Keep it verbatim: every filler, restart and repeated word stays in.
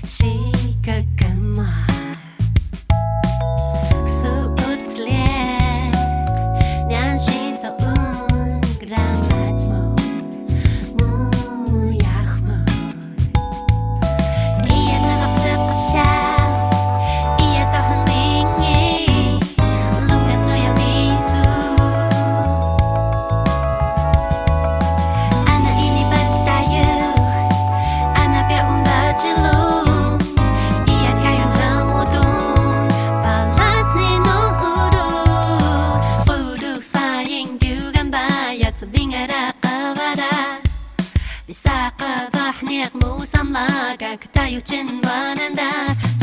시끄끔한 수웃 슬레 난 신서운 그랑하지 뭐 무야흐무 이에 나가 습샤 이에 더한 윙이 룽에서 여미수 아나 이리 바뀌다유 아나 배운 거질로 bisa ka bahniak mo samlaga katayo chin wananda